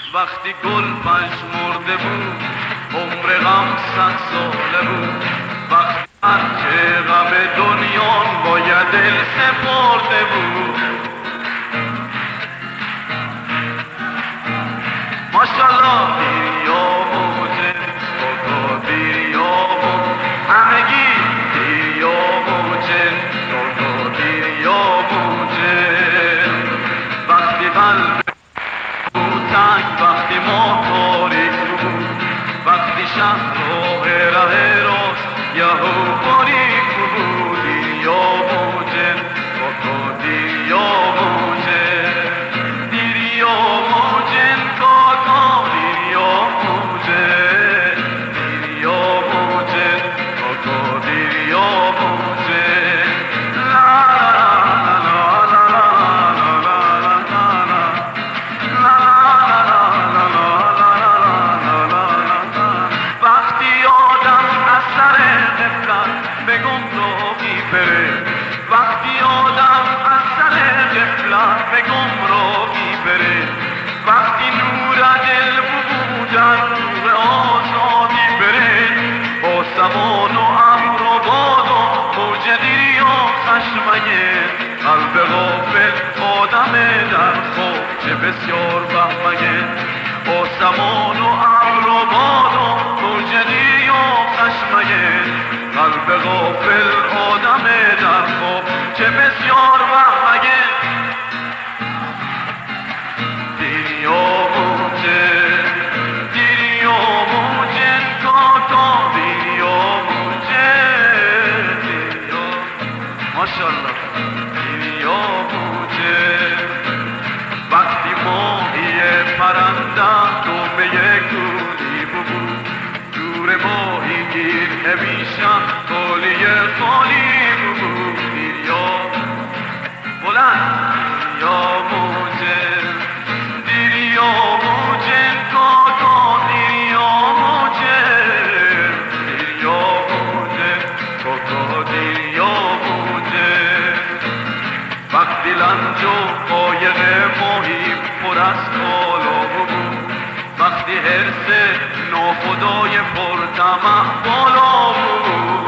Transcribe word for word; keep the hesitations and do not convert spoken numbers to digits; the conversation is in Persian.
وقتی گل پژمرده بود عمر غم صد ساله بود. وقتی هرچه غم دنیا باید دل سپرده بود. ماشالله دیریا موجه بابا دیریا موجه همگی دیریا موجه بابا دیریا موجه. وقتی قلب بود تنگ وقتی ما تاریک بود وقتی شهر راه ره راست یهو باریک بود. دیریا موجه بابا دیریا موجه دیریا موجه کاکا دیریا موجه دیریا موجه کاکا دیریا موجه. لا لا لا لا لا لا لا. وقتی آدم از سر غفلت به گمراهی بره وقتی آدم از سر غفلت به گمراهی بره وقتی نور دل بودن نور آزادی بره با زمان و امر و باد و موج دیری و خشمگه قلب غافل آدم در خواب چه بسیار بهمگه. با زمان و امر و باد و موج دیری و خشمگه قلب غافل آدم در خواب چه بسیار بهمگه. دیریا موجه دیریا موجه کاکا دیریا موجه دیریا ماشالله دیریا موجه. وقتی ماهی پرنده دومه کوری بود دور ماهی گیر همیشه خالی خالی بود. دیریا بلند دیریا موجه دیریا موجه کاکا دیریا موجه دیریا موجه کاکا دیریا موجه. وقتی لنج و قایق ماهی پر از کالا بود وقتی حرص ناخدای پرطمع بالا بود